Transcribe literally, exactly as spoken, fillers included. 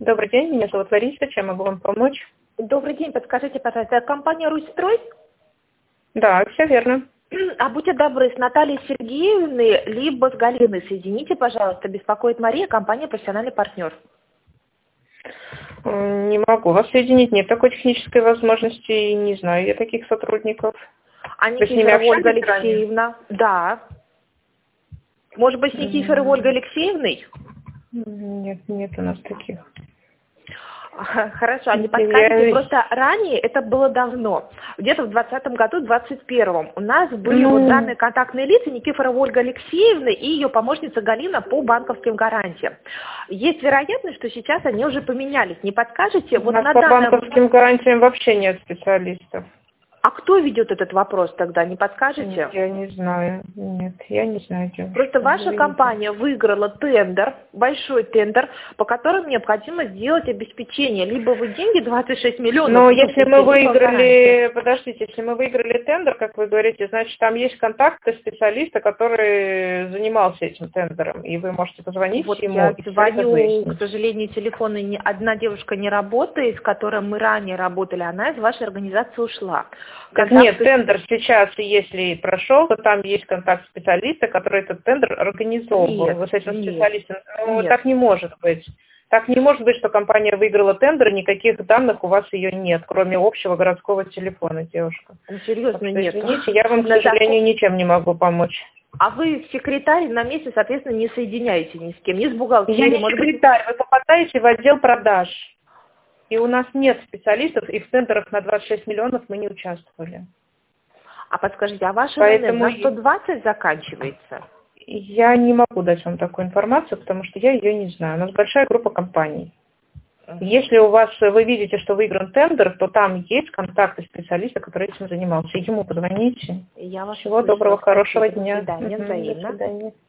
Добрый день, меня зовут Лариса, чем могу вам помочь? Добрый день, подскажите, пожалуйста, компания «Русь-строй»? Да, все верно. А будьте добры, с Натальей Сергеевной, либо с Галиной соедините, пожалуйста, беспокоит Мария, компания «Профессиональный партнер». Не могу вас соединить, нет такой технической возможности, и не знаю я таких сотрудников. А Вы с ними Никифорова Ольга общались ранее? Алексеевна? Да. Может быть, с Никифоровой Ольгой Алексеевной? Нет, нет у нас таких. Хорошо, а не подскажете, просто ранее, это было давно, где-то в двадцатом году, двадцать первом, у нас были ну... вот данные контактные лица Никифорова Ольга Алексеевна и ее помощница Галина по банковским гарантиям. Есть вероятность, что сейчас они уже поменялись. Не подскажете? У вот нас на по данном... банковским гарантиям вообще нет специалистов. А кто ведет этот вопрос тогда, не подскажете? Я не знаю, нет, я не знаю. Девушка. Просто ваша Извините. компания выиграла тендер, большой тендер, по которому необходимо сделать обеспечение. Либо вы деньги двадцать шесть миллионов... Но если мы выиграли, гарантии. подождите, если мы выиграли тендер, как вы говорите, значит там есть контакты специалиста, который занимался этим тендером, и вы можете позвонить вот ему. Я и звоню, к сожалению, телефоны ни одна девушка не работает, с которой мы ранее работали, она из вашей организации ушла. Так Контакт... нет, тендер сейчас, если прошел, то там есть контакт специалиста, который этот тендер организовывал. Нет, Вы с этим нет, специалистом, ну, нет. так не может быть. Так не может быть, что компания выиграла тендер, никаких данных у вас ее нет, кроме общего городского телефона, девушка. Ну, серьезно, что, нет. извините, я вам, к На сожалению, таком... ничем не могу помочь. А вы секретарь на месте, соответственно, не соединяете ни с кем, ни с бухгалтерией. Я не может секретарь, быть... вы попадаете в отдел продаж. И у нас нет специалистов, и в тендерах на двадцать шесть миллионов мы не участвовали. А подскажите, а ваш Поэтому ИНН на сто двадцать заканчивается? Я не могу дать вам такую информацию, потому что я ее не знаю. У нас большая группа компаний. Если у вас, вы видите, что выигран тендер, то там есть контакты специалиста, который этим занимался. Ему позвоните. Я вас Всего услышала. доброго, хорошего Спасибо. дня. До свидания, взаимно. До свидания.